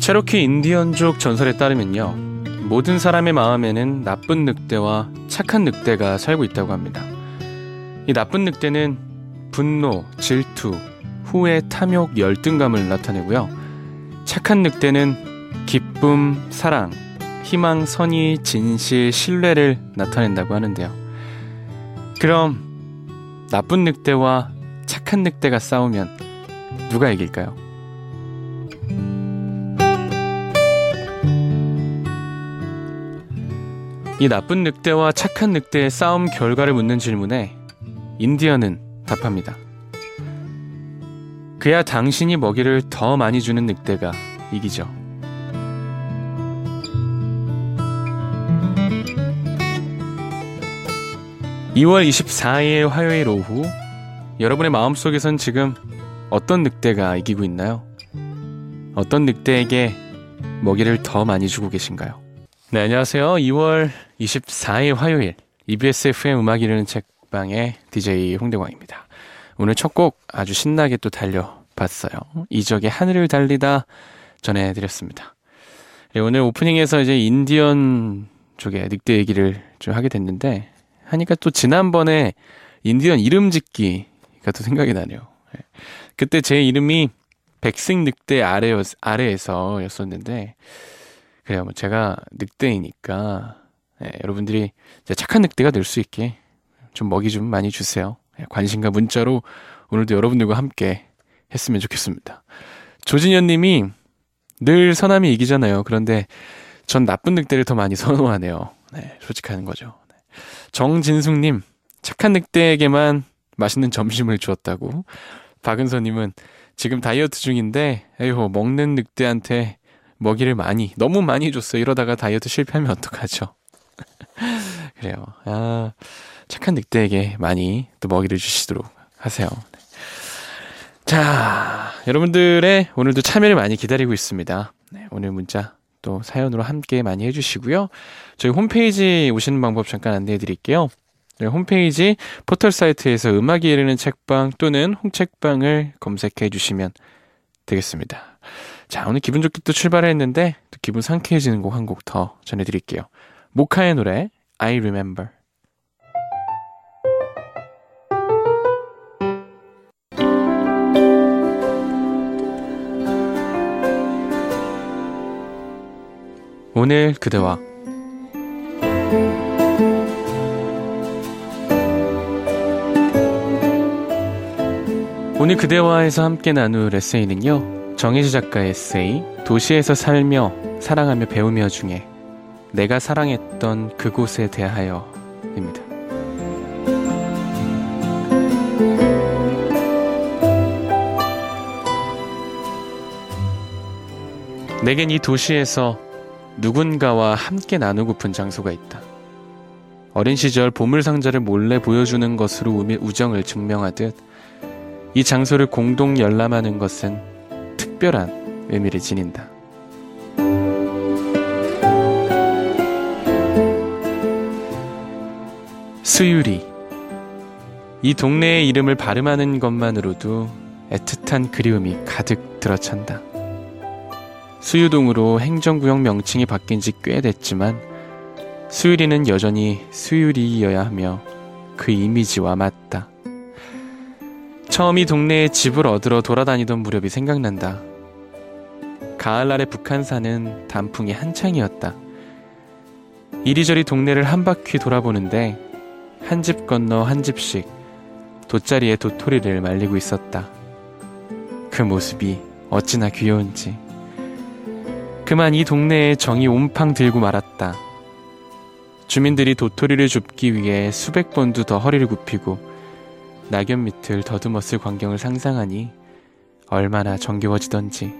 체로키 인디언족 전설에 따르면요, 모든 사람의 마음에는 나쁜 늑대와 착한 늑대가 살고 있다고 합니다. 이 나쁜 늑대는 분노, 질투, 후회, 탐욕, 열등감을 나타내고요, 착한 늑대는 기쁨, 사랑, 희망, 선의, 진실, 신뢰를 나타낸다고 하는데요. 그럼 나쁜 늑대와 착한 늑대가 싸우면 누가 이길까요? 이 나쁜 늑대와 착한 늑대의 싸움 결과를 묻는 질문에 인디언은 답합니다. 그야 당신이 먹이를 더 많이 주는 늑대가 이기죠. (2월 24일) 화요일 오후, 여러분의 마음속에선 지금 어떤 늑대가 이기고 있나요? 어떤 늑대에게 먹이를 더 많이 주고 계신가요? 네, 안녕하세요. 2월 24일 화요일 EBS FM 음악 이르는 책방의 DJ 홍대광입니다. 오늘 첫 곡 아주 신나게 또 달려봤어요. 이적의 하늘을 달리다 전해드렸습니다. 네, 오늘 오프닝에서 이제 인디언 쪽의 늑대 얘기를 좀 하게 됐는데, 하니까 또 지난번에 인디언 이름 짓기가 또 생각이 나네요. 네. 그때 제 이름이 백색 늑대 아래에서였었는데, 그래요. 뭐 제가 늑대이니까, 네, 여러분들이 착한 늑대가 될 수 있게 좀 먹이 좀 많이 주세요. 네, 관심과 문자로 오늘도 여러분들과 함께 했으면 좋겠습니다. 조진현 님이 늘 선함이 이기잖아요. 그런데 전 나쁜 늑대를 더 많이 선호하네요. 네, 솔직한 거죠. 네. 정진숙 님, 착한 늑대에게만 맛있는 점심을 주었다고. 박은서 님은 지금 다이어트 중인데 에휴, 먹는 늑대한테 먹이를 너무 많이 줬어요. 이러다가 다이어트 실패하면 어떡하죠? 그래요. 착한 늑대에게 많이 또 먹이를 주시도록 하세요. 자, 여러분들의 오늘도 참여를 많이 기다리고 있습니다. 네, 오늘 문자 또 사연으로 함께 많이 해주시고요. 저희 홈페이지 오시는 방법 잠깐 안내해 드릴게요. 네, 홈페이지 포털 사이트에서 음악이 이르는 책방 또는 홍책방을 검색해 주시면 되겠습니다. 자, 오늘 기분 좋게 또 출발을 했는데 또 기분 상쾌해지는 곡 한 곡 더 전해드릴게요. 모카의 노래 I Remember. 오늘 그대와. 오늘 그대와에서 함께 나눌 에세이는요, 정혜지 작가의 에세이 도시에서 살며 사랑하며 배우며 중에 내가 사랑했던 그곳에 대하여입니다. 내겐 이 도시에서 누군가와 함께 나누고픈 장소가 있다. 어린 시절 보물상자를 몰래 보여주는 것으로 우정을 증명하듯 이 장소를 공동 열람하는 것은 특별한 의미를 지닌다. 수유리. 이 동네의 이름을 발음하는 것만으로도 애틋한 그리움이 가득 들어찬다. 수유동으로 행정구역 명칭이 바뀐 지 꽤 됐지만 수유리는 여전히 수유리여야 하며 그 이미지와 맞다. 처음 이 동네에 집을 얻으러 돌아다니던 무렵이 생각난다. 가을날의 북한산은 단풍이 한창이었다. 이리저리 동네를 한 바퀴 돌아보는데 한 집 건너 한 집씩 돗자리에 도토리를 말리고 있었다. 그 모습이 어찌나 귀여운지. 그만 이 동네에 정이 온팡 들고 말았다. 주민들이 도토리를 줍기 위해 수백 번도 더 허리를 굽히고 낙엽 밑을 더듬었을 광경을 상상하니 얼마나 정겨워지던지.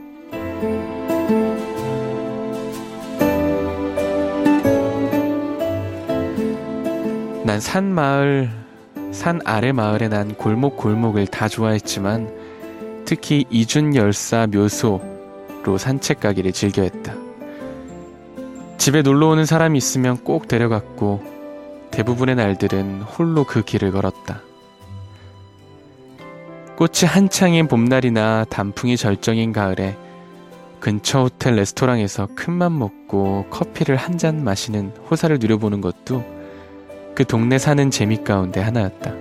난 산 아래 마을에 난 골목골목을 다 좋아했지만 특히 이준열사 묘소로 산책 가기를 즐겨했다. 집에 놀러오는 사람이 있으면 꼭 데려갔고 대부분의 날들은 홀로 그 길을 걸었다. 꽃이 한창인 봄날이나 단풍이 절정인 가을에 근처 호텔 레스토랑에서 큰맘 먹고 커피를 한 잔 마시는 호사를 누려보는 것도 그 동네 사는 재미 가운데 하나였다.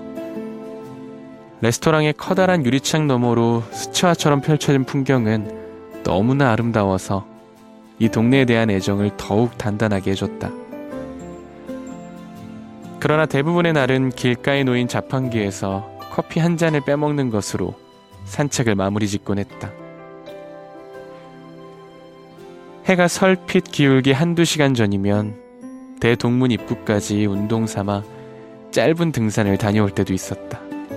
레스토랑의 커다란 유리창 너머로 수채화처럼 펼쳐진 풍경은 너무나 아름다워서 이 동네에 대한 애정을 더욱 단단하게 해줬다. 그러나 대부분의 날은 길가에 놓인 자판기에서 커피 한 잔을 빼먹는 것으로 산책을 마무리 짓곤 했다. 해가 설핏 기울기 한두 시간 전이면 대동문 입구까지 운동 삼아 짧은 등산을 다녀올 때도 있었다.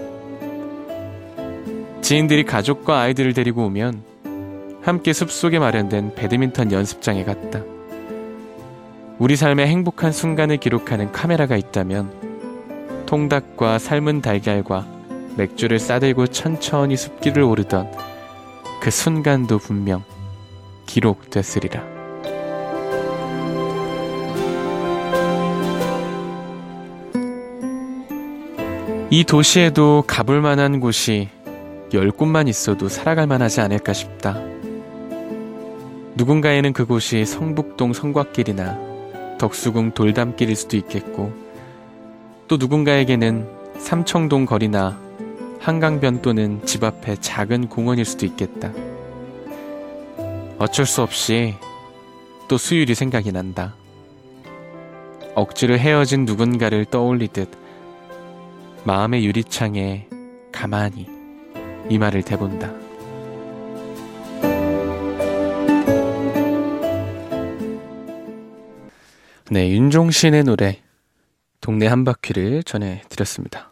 지인들이 가족과 아이들을 데리고 오면 함께 숲속에 마련된 배드민턴 연습장에 갔다. 우리 삶의 행복한 순간을 기록하는 카메라가 있다면 통닭과 삶은 달걀과 맥주를 싸들고 천천히 숲길을 오르던 그 순간도 분명 기록됐으리라. 이 도시에도 가볼 만한 곳이 10곳만 있어도 살아갈 만하지 않을까 싶다. 누군가에는 그곳이 성북동 성곽길이나 덕수궁 돌담길일 수도 있겠고, 또 누군가에게는 삼청동 거리나 한강변 또는 집 앞의 작은 공원일 수도 있겠다. 어쩔 수 없이 또 수율이 생각이 난다. 억지로 헤어진 누군가를 떠올리듯 마음의 유리창에 가만히 이 말을 대본다. 네, 윤종신의 노래 동네 한 바퀴를 전해드렸습니다.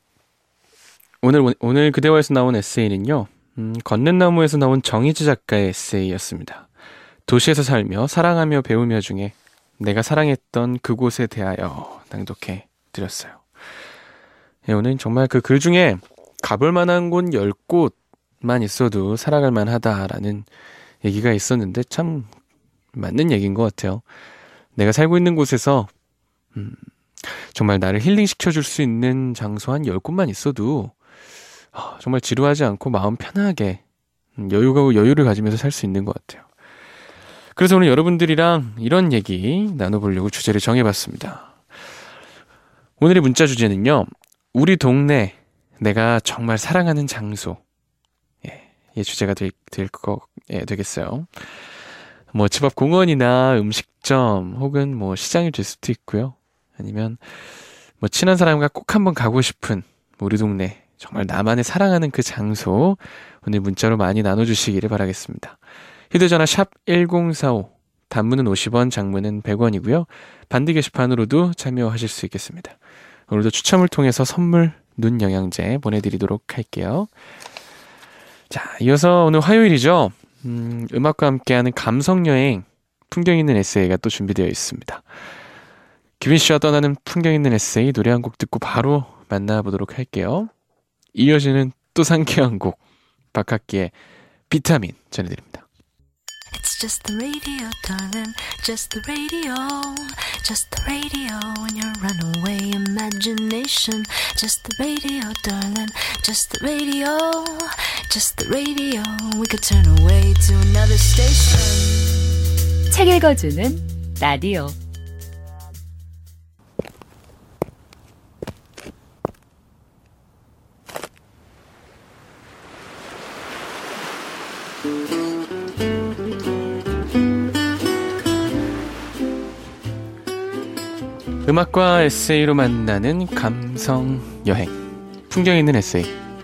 오늘 그대와에서 나온 에세이는요, 걷는 나무에서 나온 정희지 작가의 에세이였습니다. 도시에서 살며 사랑하며 배우며 중에 내가 사랑했던 그곳에 대하여 낭독해 드렸어요. 네, 오늘 정말 그 글 중에 가볼 만한 곳 10곳만 있어도 살아갈 만하다라는 얘기가 있었는데 참 맞는 얘기인 것 같아요. 내가 살고 있는 곳에서 정말 나를 힐링시켜줄 수 있는 장소 한 10곳만 있어도 정말 지루하지 않고 마음 편하게 여유를 가지면서 살 수 있는 것 같아요. 그래서 오늘 여러분들이랑 이런 얘기 나눠보려고 주제를 정해봤습니다. 오늘의 문자 주제는요, 우리 동네 내가 정말 사랑하는 장소. 이 주제가 되겠어요. 뭐 집 앞 공원이나 음식점 혹은 뭐 시장이 될 수도 있고요. 아니면 뭐 친한 사람과 꼭 한번 가고 싶은 우리 동네 정말 나만의 사랑하는 그 장소, 오늘 문자로 많이 나눠주시기를 바라겠습니다. 휴대전화 샵 1045, 단문은 50원, 장문은 100원이고요. 반디 게시판으로도 참여하실 수 있겠습니다. 오늘도 추첨을 통해서 선물 눈 영양제 보내드리도록 할게요. 자, 이어서 오늘 화요일이죠. 음악과 함께하는 감성여행, 풍경 있는 에세이가 또 준비되어 있습니다. 규빈 씨와 떠나는 풍경 있는 에세이, 노래 한 곡 듣고 바로 만나보도록 할게요. 이어지는 또 상쾌한 곡, 박학기의 비타민 전해드립니다. It's just the radio, darling, just the radio, just the radio in your runaway imagination. Just the radio, darling, just the radio, just the radio. We could turn away to another station. 책 읽어주는 라디오. 음악과 에세이로 만나는 감성 여행, 풍경 있는 에세이.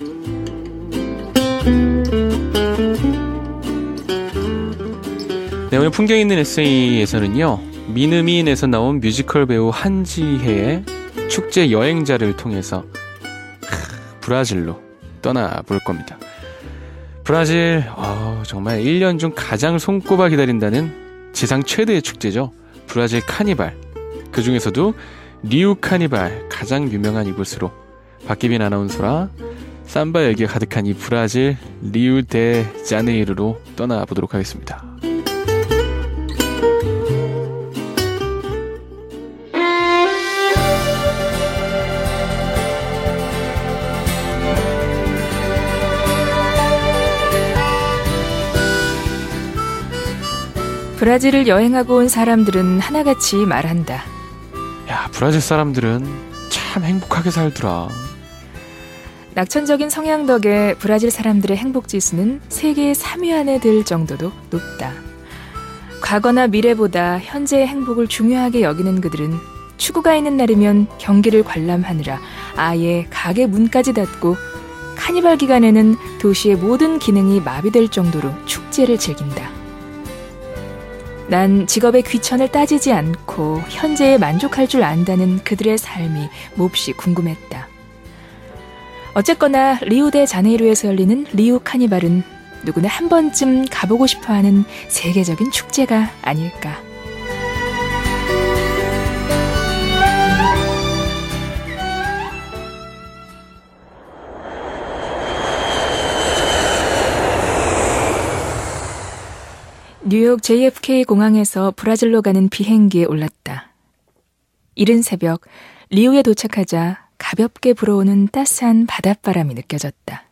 네, 오늘 풍경 있는 에세이에서는요, 미느민에서 나온 뮤지컬 배우 한지혜의 축제 여행자를 통해서 브라질로 떠나볼 겁니다. 브라질, 정말 1년 중 가장 손꼽아 기다린다는 지상 최대의 축제죠. 브라질 카니발. 그 중에서도 리우 카니발, 가장 유명한 이곳으로 박기빈 아나운서라 삼바 열기가 가득한 이 브라질 리우 데 자네이루로 떠나보도록 하겠습니다. 브라질을 여행하고 온 사람들은 하나같이 말한다. 야, 브라질 사람들은 참 행복하게 살더라. 낙천적인 성향 덕에 브라질 사람들의 행복지수는 세계 3위 안에 들 정도로 높다. 과거나 미래보다 현재의 행복을 중요하게 여기는 그들은 축구가 있는 날이면 경기를 관람하느라 아예 가게 문까지 닫고 카니발 기간에는 도시의 모든 기능이 마비될 정도로 축제를 즐긴다. 난 직업의 귀천을 따지지 않고 현재에 만족할 줄 안다는 그들의 삶이 몹시 궁금했다. 어쨌거나 리우데자네이루에서 열리는 리우 카니발은 누구나 한 번쯤 가보고 싶어하는 세계적인 축제가 아닐까. 뉴욕 JFK 공항에서 브라질로 가는 비행기에 올랐다. 이른 새벽 리우에 도착하자 가볍게 불어오는 따스한 바닷바람이 느껴졌다.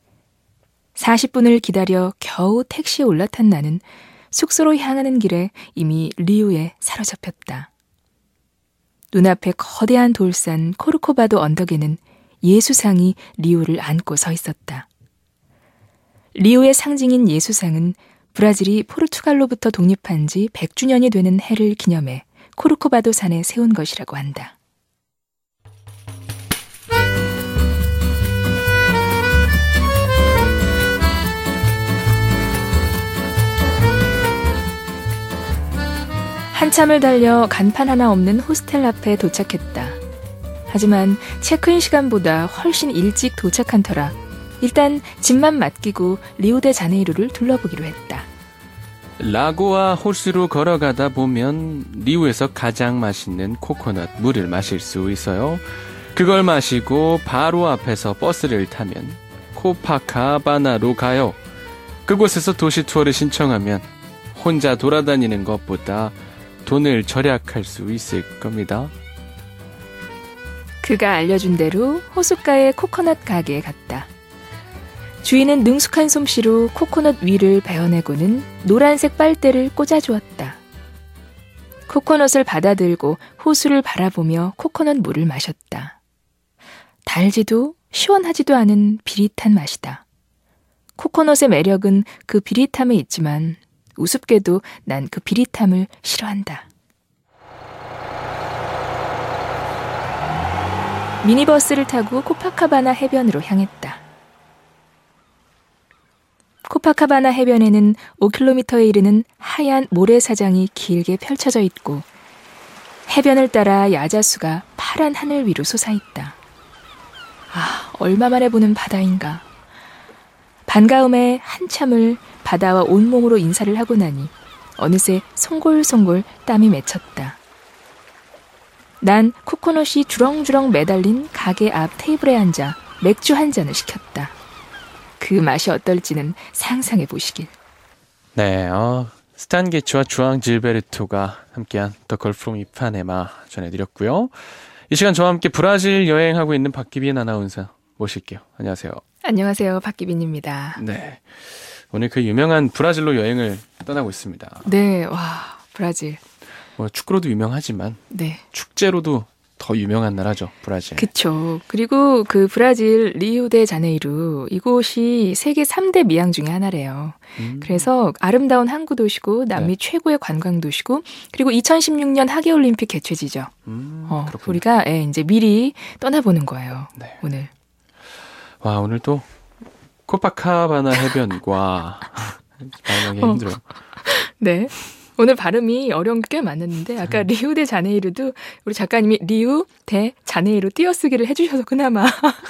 40분을 기다려 겨우 택시에 올라탄 나는 숙소로 향하는 길에 이미 리우에 사로잡혔다. 눈앞에 거대한 돌산 코르코바도 언덕에는 예수상이 리우를 안고 서 있었다. 리우의 상징인 예수상은 브라질이 포르투갈로부터 독립한 지 100주년이 되는 해를 기념해 코르코바도 산에 세운 것이라고 한다. 한참을 달려 간판 하나 없는 호스텔 앞에 도착했다. 하지만 체크인 시간보다 훨씬 일찍 도착한 터라 일단 짐만 맡기고 리우데자네이루를 둘러보기로 했다. 라고와 호수로 걸어가다 보면 리우에서 가장 맛있는 코코넛 물을 마실 수 있어요. 그걸 마시고 바로 앞에서 버스를 타면 코파카바나로 가요. 그곳에서 도시 투어를 신청하면 혼자 돌아다니는 것보다 돈을 절약할 수 있을 겁니다. 그가 알려준 대로 호숫가의 코코넛 가게에 갔다. 주인은 능숙한 솜씨로 코코넛 위를 베어내고는 노란색 빨대를 꽂아주었다. 코코넛을 받아들고 호수를 바라보며 코코넛 물을 마셨다. 달지도 시원하지도 않은 비릿한 맛이다. 코코넛의 매력은 그 비릿함에 있지만 우습게도 난 그 비릿함을 싫어한다. 미니버스를 타고 코파카바나 해변으로 향했다. 코파카바나 해변에는 5km에 이르는 하얀 모래사장이 길게 펼쳐져 있고 해변을 따라 야자수가 파란 하늘 위로 솟아있다. 아, 얼마만에 보는 바다인가. 반가움에 한참을 바다와 온몸으로 인사를 하고 나니 어느새 송골송골 땀이 맺혔다. 난 코코넛이 주렁주렁 매달린 가게 앞 테이블에 앉아 맥주 한 잔을 시켰다. 그 맛이 어떨지는 상상해 보시길. 네, 스탄 게츠와 주앙 질베르토가 함께한 더 걸 프롬 이파네마 전해드렸고요. 이 시간 저와 함께 브라질 여행하고 있는 박기빈 아나운서 모실게요. 안녕하세요. 안녕하세요. 박기빈입니다. 네, 오늘 그 유명한 브라질로 여행을 떠나고 있습니다. 네, 와, 브라질. 뭐 축구로도 유명하지만 네. 축제로도 더 유명한 나라죠, 브라질. 그쵸. 그리고 그 브라질 리우데자네이루 이곳이 세계 3대 미항 중에 하나래요. 그래서 아름다운 항구 도시고 남미 최고의 관광 도시고 그리고 2016년 하계올림픽 개최지죠. 우리가 이제 미리 떠나보는 거예요. 네. 오늘. 와, 오늘 또 코파카바나 해변과 발음하기 힘들어요. 네. 오늘 발음이 어려운 게 꽤 많았는데 아까 리우데자네이루도 우리 작가님이 리우데자네이루 띄어쓰기를 해주셔서 그나마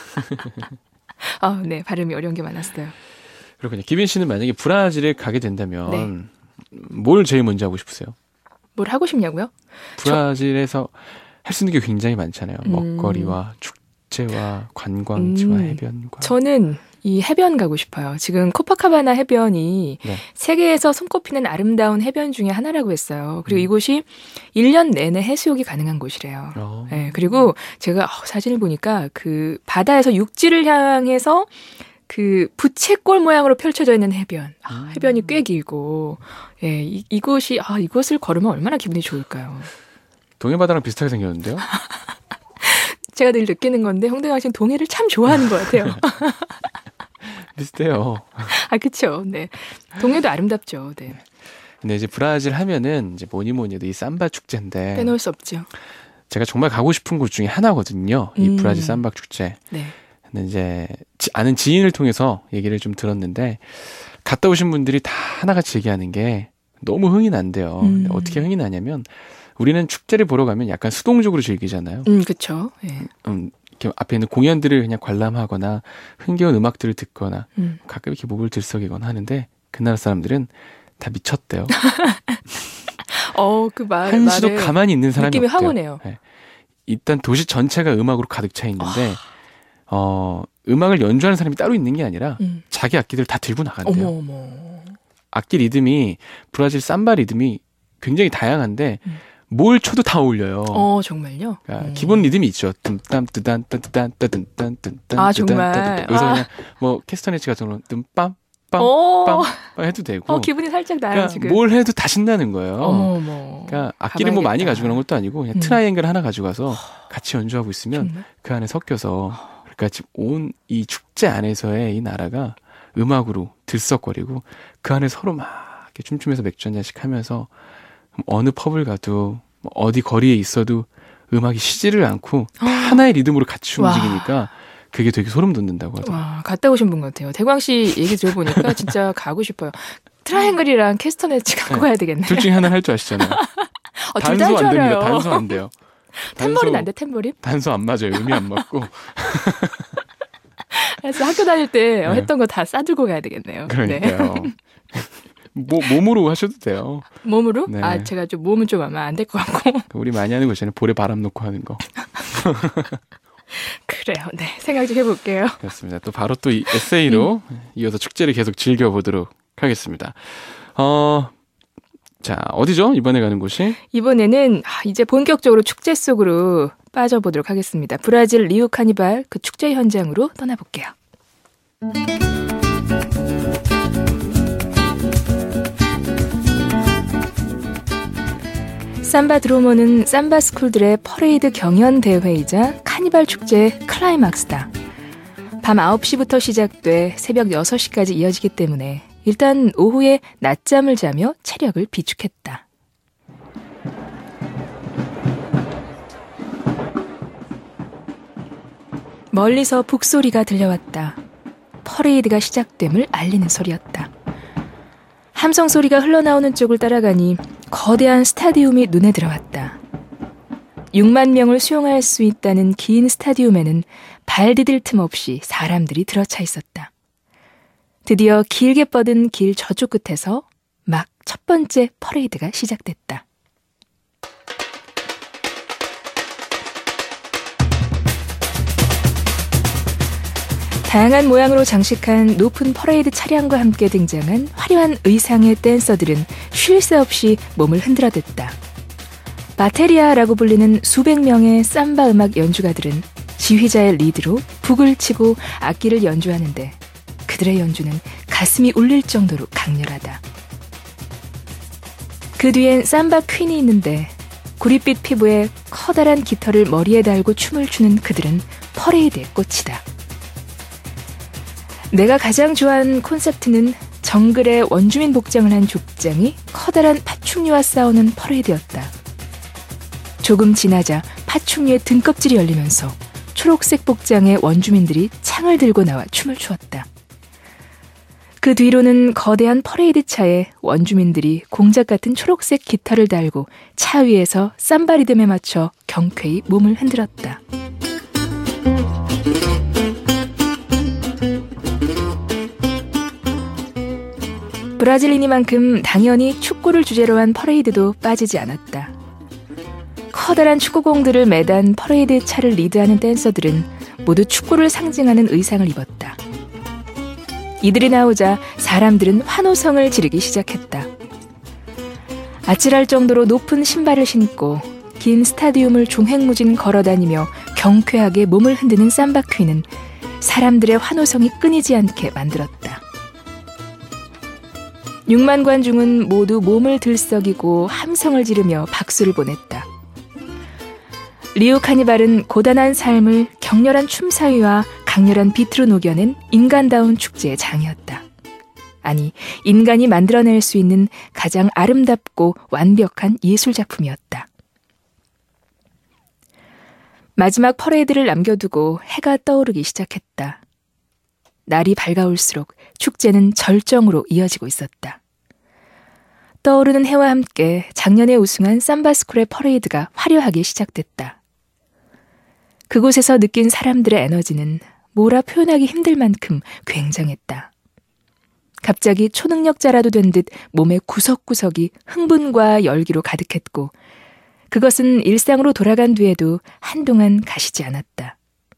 네, 발음이 어려운 게 많았어요. 그렇군요. 기빈 씨는 만약에 브라질에 가게 된다면 뭘 제일 먼저 하고 싶으세요? 뭘 하고 싶냐고요? 브라질에서 할 수 있는 게 굉장히 많잖아요. 먹거리와 축제와 관광지와 해변과. 저는 이 해변 가고 싶어요. 지금 코파카바나 해변이 세계에서 손꼽히는 아름다운 해변 중에 하나라고 했어요. 그리고 이곳이 1년 내내 해수욕이 가능한 곳이래요. 네, 그리고 제가 사진을 보니까 그 바다에서 육지를 향해서 그 부채꼴 모양으로 펼쳐져 있는 해변. 해변이 꽤 길고, 예, 이곳을 걸으면 얼마나 기분이 좋을까요? 동해바다랑 비슷하게 생겼는데요? 제가 늘 느끼는 건데 홍대광 씨는 동해를 참 좋아하는 것 같아요. 비슷해요. 아, 그렇죠. 네, 동해도 아름답죠. 네. 근데 이제 브라질 하면은 이제 뭐니 해도 이 삼바 축제인데 빼놓을 수 없죠. 제가 정말 가고 싶은 곳 중에 하나거든요. 이 브라질 삼바 축제. 네. 근데 이제 아는 지인을 통해서 얘기를 좀 들었는데 갔다 오신 분들이 다 하나같이 얘기하는 게 너무 흥이 난대요. 어떻게 흥이 나냐면 우리는 축제를 보러 가면 약간 수동적으로 즐기잖아요. 그렇죠. 예. 이렇게 앞에 있는 공연들을 그냥 관람하거나 흥겨운 음악들을 듣거나 가끔 이렇게 목을 들썩이거나 하는데 그 나라 사람들은 다 미쳤대요. 그 말 한시도 가만히 있는 사람이 느낌이 없대요. 확 오네요. 네. 일단 도시 전체가 음악으로 가득 차 있는데 음악을 연주하는 사람이 따로 있는 게 아니라 자기 악기들 다 들고 나간대요. 어머. 악기 리듬이 브라질 삼바 리듬이 굉장히 다양한데 뭘 쳐도 다 어울려요. 정말요? 그러니까 기본 리듬이 있죠. 뜸땀 뜨단 뜨단 뜨든 딴 뜨단. 아, 정말. 여기서 그냥 뭐 캐스터네치 같은 거는 뜸빰 빰 해도 되고. 기분이 살짝 나요, 그러니까 지금. 뭘 해도 다 신나는 거예요. 어머. 그러니까 악기를 뭐 많이 가지고 가는 것도 아니고 그냥 트라이앵글 하나 가져가서 같이 연주하고 있으면 정말? 그 안에 섞여서 그러니까 지금 온 이 축제 안에서의 이 나라가 음악으로 들썩거리고 그 안에 서로 막 이렇게 춤추면서 맥주 한 잔씩 하면서 어느 펍을 가도 어디 거리에 있어도 음악이 쉬지를 않고 다 하나의 리듬으로 같이 움직이니까 그게 되게 소름 돋는다고 하더라고요. 와, 갔다 오신 분 같아요. 대광 씨 얘기 들어보니까 진짜 가고 싶어요. 트라이앵글이랑 캐스터네치 갖고 가야 되겠네. 둘 중에 하나는 할 줄 아시잖아요. 단소 안 됩니다. 단소 안 돼요. 탬버린 안 돼, 탬버린? 단소 안 맞아요. 음이 안 맞고. 그래서 학교 다닐 때 했던 거 다 싸들고 가야 되겠네요. 그러니까요. 네. 몸으로 하셔도 돼요. 몸으로? 네. 제가 좀 몸은 좀 아마 안 될 것 같고. 우리 많이 하는 거 있잖아요. 볼에 바람 놓고 하는 거. 그래요. 네, 생각 좀 해볼게요. 그렇습니다. 또 바로 또 이 에세이로 이어서 축제를 계속 즐겨보도록 하겠습니다. 자, 어디죠? 이번에 가는 곳이? 이번에는 이제 본격적으로 축제 속으로 빠져보도록 하겠습니다. 브라질 리우 카니발 그 축제 현장으로 떠나볼게요. 삼바 드로모는 삼바 스쿨들의 퍼레이드 경연 대회이자 카니발 축제의 클라이막스다. 밤 9시부터 시작돼 새벽 6시까지 이어지기 때문에 일단 오후에 낮잠을 자며 체력을 비축했다. 멀리서 북소리가 들려왔다. 퍼레이드가 시작됨을 알리는 소리였다. 함성 소리가 흘러나오는 쪽을 따라가니 거대한 스타디움이 눈에 들어왔다. 6만 명을 수용할 수 있다는 긴 스타디움에는 발 디딜 틈 없이 사람들이 들어차 있었다. 드디어 길게 뻗은 길 저쪽 끝에서 막 첫 번째 퍼레이드가 시작됐다. 다양한 모양으로 장식한 높은 퍼레이드 차량과 함께 등장한 화려한 의상의 댄서들은 쉴 새 없이 몸을 흔들어댔다. 바테리아라고 불리는 수백 명의 삼바 음악 연주가들은 지휘자의 리드로 북을 치고 악기를 연주하는데 그들의 연주는 가슴이 울릴 정도로 강렬하다. 그 뒤엔 삼바 퀸이 있는데 구릿빛 피부에 커다란 깃털을 머리에 달고 춤을 추는 그들은 퍼레이드의 꽃이다. 내가 가장 좋아하는 콘셉트는 정글에 원주민 복장을 한 족장이 커다란 파충류와 싸우는 퍼레이드였다. 조금 지나자 파충류의 등껍질이 열리면서 초록색 복장의 원주민들이 창을 들고 나와 춤을 추었다. 그 뒤로는 거대한 퍼레이드 차에 원주민들이 공작 같은 초록색 깃털을 달고 차 위에서 삼바 리듬에 맞춰 경쾌히 몸을 흔들었다. 브라질이니만큼 당연히 축구를 주제로 한 퍼레이드도 빠지지 않았다. 커다란 축구공들을 매단 퍼레이드 차를 리드하는 댄서들은 모두 축구를 상징하는 의상을 입었다. 이들이 나오자 사람들은 환호성을 지르기 시작했다. 아찔할 정도로 높은 신발을 신고 긴 스타디움을 종횡무진 걸어다니며 경쾌하게 몸을 흔드는 삼바 퀸은 사람들의 환호성이 끊이지 않게 만들었다. 6만 관중은 모두 몸을 들썩이고 함성을 지르며 박수를 보냈다. 리우 카니발은 고단한 삶을 격렬한 춤사위와 강렬한 비트로 녹여낸 인간다운 축제의 장이었다. 아니, 인간이 만들어낼 수 있는 가장 아름답고 완벽한 예술작품이었다. 마지막 퍼레이드를 남겨두고 해가 떠오르기 시작했다. 날이 밝아올수록 축제는 절정으로 이어지고 있었다. 떠오르는 해와 함께 작년에 우승한 삼바스쿨의 퍼레이드가 화려하게 시작됐다. 그곳에서 느낀 사람들의 에너지는 뭐라 표현하기 힘들 만큼 굉장했다. 갑자기 초능력자라도 된 듯 몸의 구석구석이 흥분과 열기로 가득했고 그것은 일상으로 돌아간 뒤에도 한동안 가시지 않았다.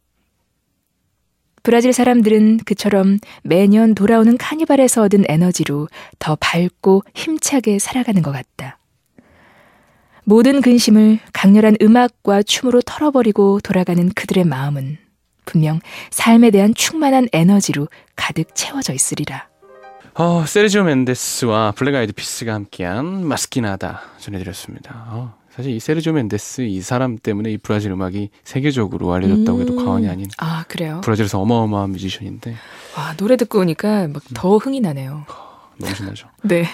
브라질 사람들은 그처럼 매년 돌아오는 카니발에서 얻은 에너지로 더 밝고 힘차게 살아가는 것 같다. 모든 근심을 강렬한 음악과 춤으로 털어버리고 돌아가는 그들의 마음은 분명 삶에 대한 충만한 에너지로 가득 채워져 있으리라. 세르지오 멘데스와 블랙 아이드 피스가 함께한 마스키나다 전해드렸습니다. 사실 이 세르지오 멘데스 이 사람 때문에 이 브라질 음악이 세계적으로 알려졌다고 해도 과언이 아닌. 아, 그래요? 브라질에서 어마어마한 뮤지션인데. 와, 노래 듣고 오니까 막 더 흥이 나네요. 너무 신나죠. 네.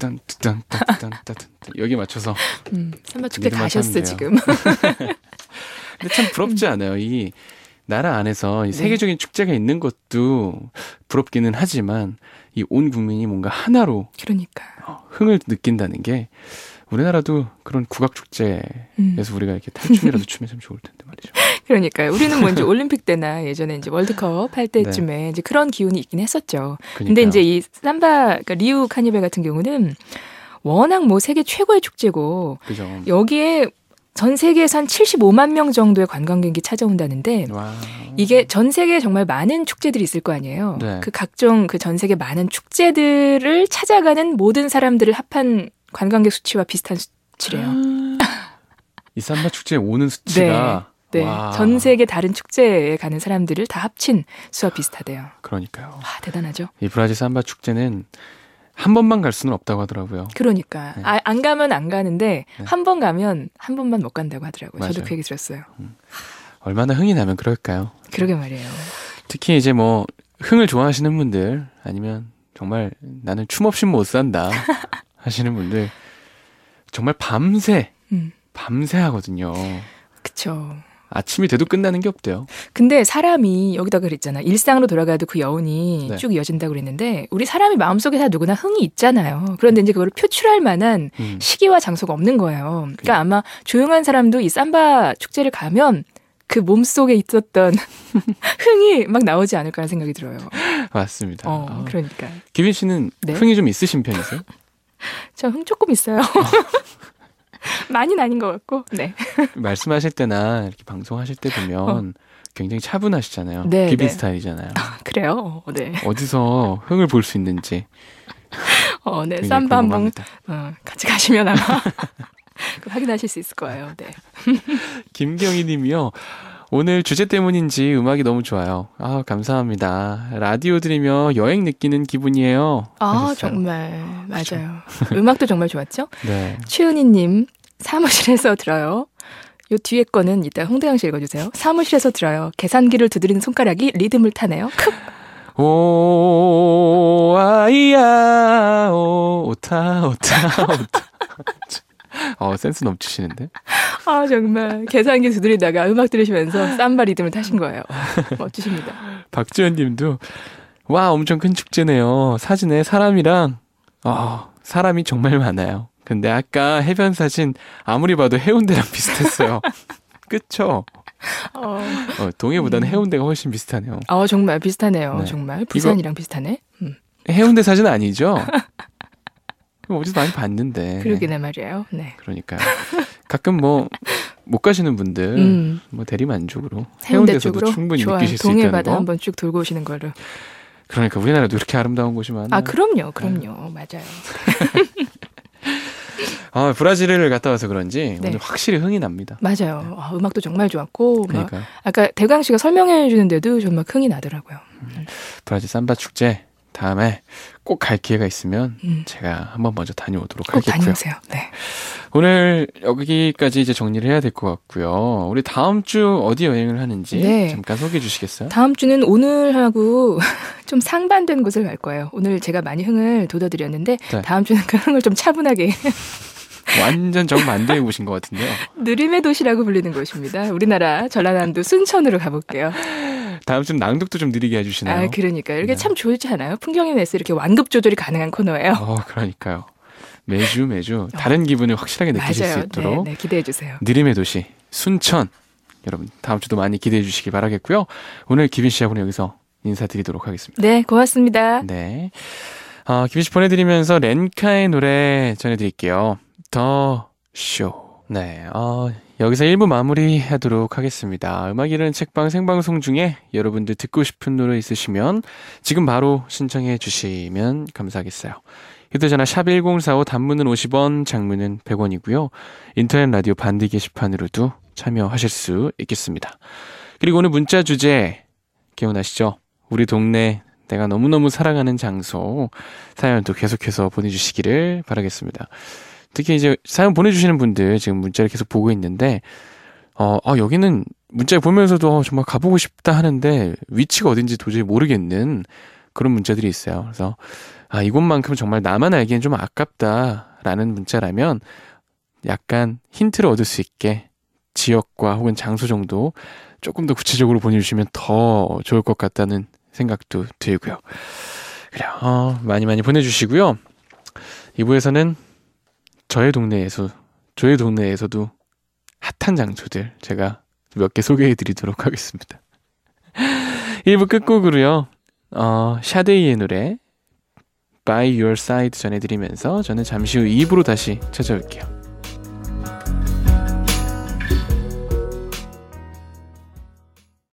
여기 맞춰서. 삼바축제 가셨어 지금. 근데 참 부럽지 않아요. 이 나라 안에서 이 세계적인 축제가 있는 것도 부럽기는 하지만 이 온 국민이 뭔가 하나로 그러니까 흥을 느낀다는 게 우리나라도 그런 국악축제에서 우리가 이렇게 탈춤이라도 추면 참 좋을 텐데 말이죠. 그러니까요. 우리는 뭐 이제 올림픽 때나 예전에 이제 월드컵 할 때쯤에 네. 이제 그런 기운이 있긴 했었죠. 그러니까요. 근데 이제 이 삼바, 그러니까 리우 카니발 같은 경우는 워낙 뭐 세계 최고의 축제고 그죠. 여기에 전 세계에서 한 75만 명 정도의 관광객이 찾아온다는데 와. 이게 전 세계에 정말 많은 축제들이 있을 거 아니에요. 네. 그 각종 그 전 세계 많은 축제들을 찾아가는 모든 사람들을 합한 관광객 수치와 비슷한 수치래요. 이 삼바 축제에 오는 수치가 네. 와. 전 세계 다른 축제에 가는 사람들을 다 합친 수와 비슷하대요. 그러니까요. 와, 대단하죠. 이 브라질 삼바 축제는 한 번만 갈 수는 없다고 하더라고요. 그러니까 네. 안 가면 안 가는데 네. 한 번 가면 한 번만 못 간다고 하더라고요. 저도 맞아요. 그 얘기 들었어요. 얼마나 흥이 나면 그럴까요? 그러게 말이에요. 특히 이제 뭐 흥을 좋아하시는 분들 아니면 정말 나는 춤 없이 못 산다 하시는 분들 정말 밤새 하거든요. 그쵸. 아침이 돼도 끝나는 게 없대요. 근데 사람이 여기다가 그랬잖아. 일상으로 돌아가도 그 여운이 네. 쭉 이어진다고 그랬는데 우리 사람이 마음속에 다 누구나 흥이 있잖아요. 그런데 이제 그걸 표출할 만한 시기와 장소가 없는 거예요. 그러니까 아마 조용한 사람도 이 삼바 축제를 가면 그 몸속에 있었던 흥이 막 나오지 않을까 하는 생각이 들어요. 맞습니다. 그러니까. 기빈 씨는 네? 흥이 좀 있으신 편이세요? 저 흥 조금 있어요. 많이는 아닌 것 같고. 네. 말씀하실 때나 이렇게 방송하실 때 보면 굉장히 차분하시잖아요. 네, 기빈 네. 스타일이잖아요. 그래요. 네. 어디서 흥을 볼 수 있는지. 네. 굉장히 삼바 한번 궁금합니다. 같이 가시면 아마 확인하실 수 있을 거예요. 네. 김경희 님이요. 오늘 주제 때문인지 음악이 너무 좋아요. 감사합니다. 라디오 들으며 여행 느끼는 기분이에요. 하셨어요. 정말 맞아요. 음악도 정말 좋았죠? 네. 최은희님 사무실에서 들어요. 요 뒤에 거는 이따 홍대영 씨 읽어주세요. 사무실에서 들어요. 계산기를 두드리는 손가락이 리듬을 타네요. 오 아이야 오타 센스 넘치시는데? 정말 계산기 두드리다가 음악 들으시면서 삼바 리듬을 타신 거예요. 멋지십니다. 박지현 님도 와 엄청 큰 축제네요. 사진에 사람이랑 사람이 정말 많아요. 근데 아까 해변 사진 아무리 봐도 해운대랑 비슷했어요. 그쵸? 동해보다는 해운대가 훨씬 비슷하네요. 정말 비슷하네요. 네. 정말 부산이랑 비슷하네. 해운대 사진 아니죠? 어디서 많이 봤는데. 그러기네 말이에요. 네. 그러니까요. 가끔 못 가시는 분들 대리만족으로 해운대 해운대에서도 쪽으로 충분히 좋아요. 느끼실 수 있다는 동해바다 거. 한번 쭉 돌고 오시는 거를. 그러니까 우리나라도 이렇게 아름다운 곳이 많아요. 그럼요. 맞아요. 브라질을 갔다 와서 그런지 네. 오늘 확실히 흥이 납니다. 맞아요. 음악도 정말 좋았고 그러니까 아까 대강 씨가 설명해 주는데도 정말 흥이 나더라고요. 브라질 삼바 축제 다음에 꼭 갈 기회가 있으면 제가 한번 먼저 다녀오도록 꼭 하겠고요. 다녀오세요. 네. 오늘 여기까지 이제 정리를 해야 될 것 같고요. 우리 다음 주 어디 여행을 하는지 네. 잠깐 소개해 주시겠어요? 다음 주는 오늘하고 좀 상반된 곳을 갈 거예요. 오늘 제가 많이 흥을 돋아드렸는데 네. 다음 주는 그 흥을 좀 차분하게 완전 정반대에 오신 것 같은데요. 느림의 도시라고 불리는 곳입니다. 우리나라 전라남도 순천으로 가볼게요. 다음 주는 낭독도 좀 느리게 해주시나요? 그러니까요. 이게 네. 참 좋지 않아요? 풍경에 대해서 이렇게 완급 조절이 가능한 코너예요. 그러니까요. 매주 다른 기분을 확실하게 느끼실 수 맞아요. 있도록 네, 기대해 주세요. 느림의 도시 순천 여러분 다음 주도 많이 기대해 주시기 바라겠고요. 오늘 기빈 씨하고는 여기서 인사드리도록 하겠습니다. 네, 고맙습니다. 네, 기빈 씨 보내드리면서 렌카의 노래 전해드릴게요. 더 쇼. 네, 여기서 1부 마무리하도록 하겠습니다. 음악 이르는 책방 생방송 중에 여러분들 듣고 싶은 노래 있으시면 지금 바로 신청해 주시면 감사하겠어요. 휴대전화 샵 1045 단문은 50원, 장문은 100원이고요. 인터넷 라디오 반디 게시판으로도 참여하실 수 있겠습니다. 그리고 오늘 문자 주제 기억나시죠? 우리 동네 내가 너무너무 사랑하는 장소 사연도 계속해서 보내주시기를 바라겠습니다. 특히 이제 사연 보내주시는 분들 지금 문자를 계속 보고 있는데 여기는 문자 보면서도 정말 가보고 싶다 하는데 위치가 어딘지 도저히 모르겠는 그런 문자들이 있어요. 그래서 이곳만큼 정말 나만 알기엔 좀 아깝다라는 문자라면 약간 힌트를 얻을 수 있게 지역과 혹은 장소 정도 조금 더 구체적으로 보내주시면 더 좋을 것 같다는 생각도 들고요. 그래요. 많이 보내주시고요. 2부에서는 저의 동네에서도 핫한 장소들 제가 몇 개 소개해드리도록 하겠습니다. 1부 끝곡으로요. 샤데이의 노래 By Your Side 전해드리면서 저는 잠시 후 2부로 다시 찾아올게요.